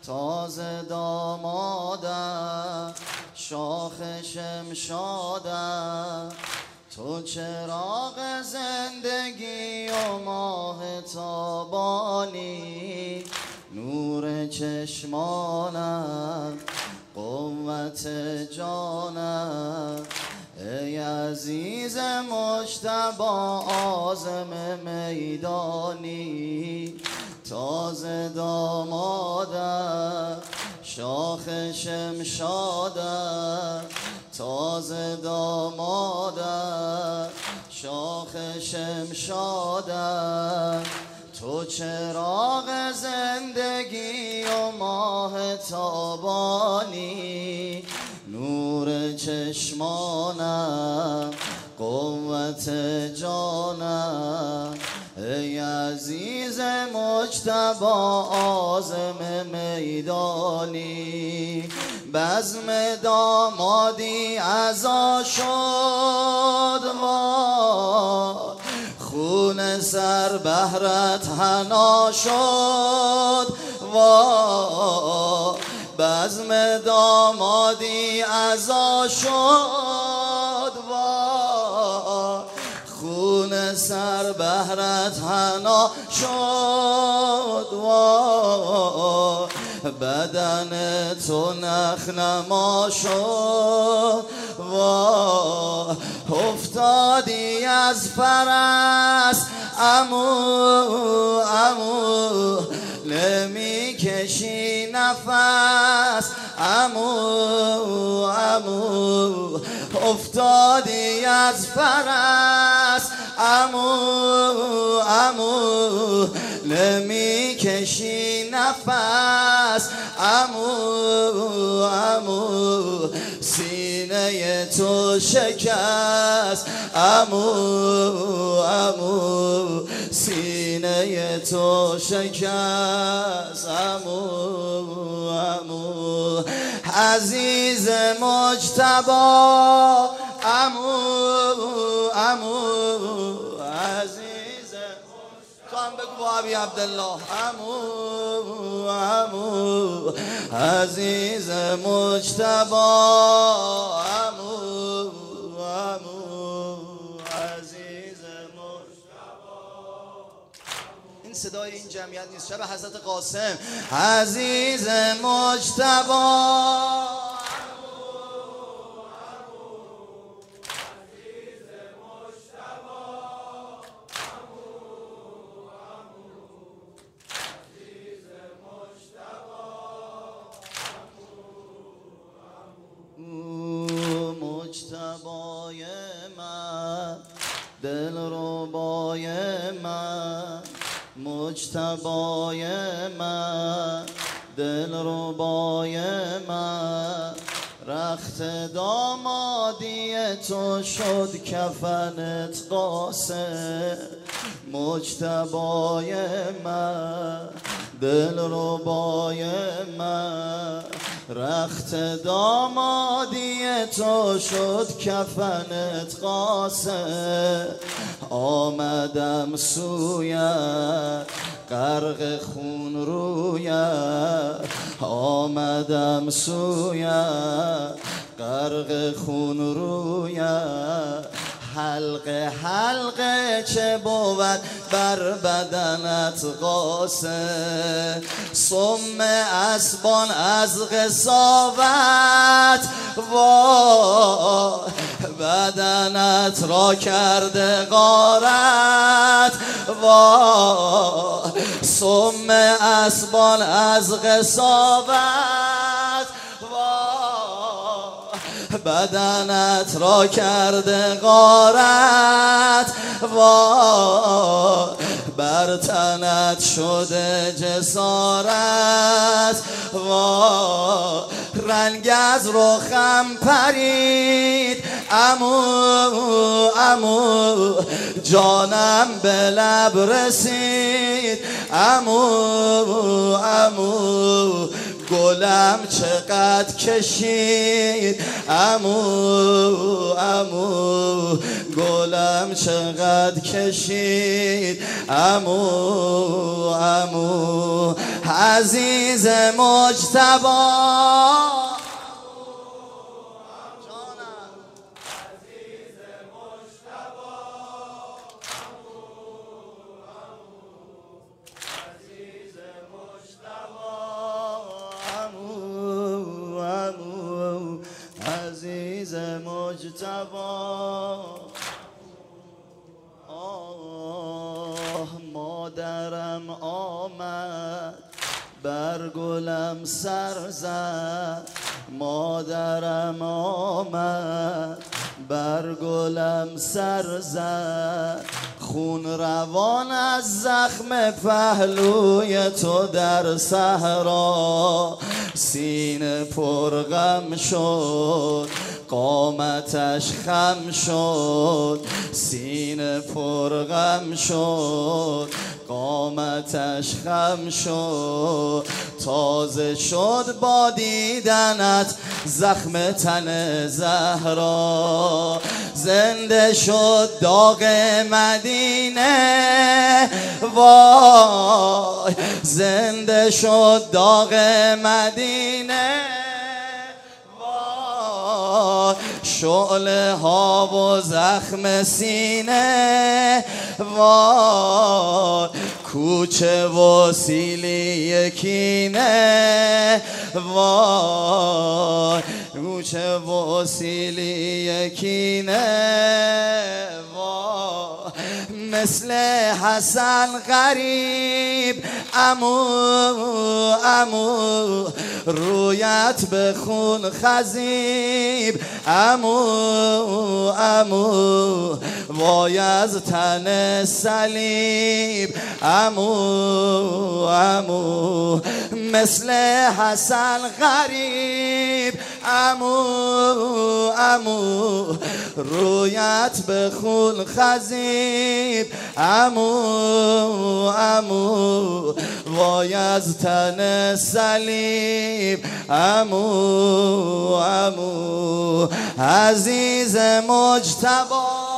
تازه دامادم شاخ شمشادم، تو چراغ زندگی و ماه تابانی، نور چشمانم قوت جانم، ای عزیز مجتبی عازم میدانی، تازه دامادم شاخ شمشادم، تازه دامادم شاخ شمشادم، تو چراغ زندگی و ماه تابانی، نور چشمانم قوت جانم، ای عزیز مجتبی عازم میدانی، بزم دامادی عزا شد خون سر بهرت حنا شد بزم دامادی عزا شد خون سر بهرت حنا شد بدن تو نخنما شد افتادی از فرس عمو نمی کشی نفس عمو افتادی از فرس عمو نمی کشی نفس عمو سینه تو شکست عمو سینه تو شکست عمو عزیز مجتبی عمو عزیز تو هم بگو ابی عبدالله عمو عزیز مجتبی عمو عزیز مجتبی. این صدای این جمعیت نیست، شب حضرت قاسم. عزیز مجتبی مجتبای من دلربای من مجتبای من دلربای من رخت دامادی تو شد کفنت قاسم مجتبای من دلربای من رخت دامادی تو شد کفنت قاسم آمدم سویت غرق خون رویت آمدم سویت غرق خون رویت حلقه حلقه چه بود بر بدنت قاسم سم اسبان از قساوت بدنت را کرده غارت سم اسبان از قساوت بدنت را کرده غارت بر تنت شده جسارت رنگ از رخم پرید عمو جانم به لب رسید عمو گلم چقدر کشید عمو عمو گلم چقدر کشید عمو عمو عزیز مجتبی عزیز مجتبی مادرم آمد بر گلم سر زد مادرم آمد بر گلم سر زد خون روان از زخم پهلوی تو در صحرا سینه پرغم شد قامتش خم شد سینه پرغم شد قامتش خم شد تازه شد با دیدنت زخم تن زهرا زنده شد داغ مدینه وای زنده شد داغ مدینه وای شعله ها و زخم سینه وای کوچه و سیلی کینه وای کوچه و سیلی کینه وای مثل حسن غریب عمو عمو رویت به خون خضیب عمو عمو وای از تن صلیب عمو عمو مثل حسن غریب عمو عمو رویت به خون خضیب عمو عمو وای از تن صلیب عمو عمو عزیز مجتبی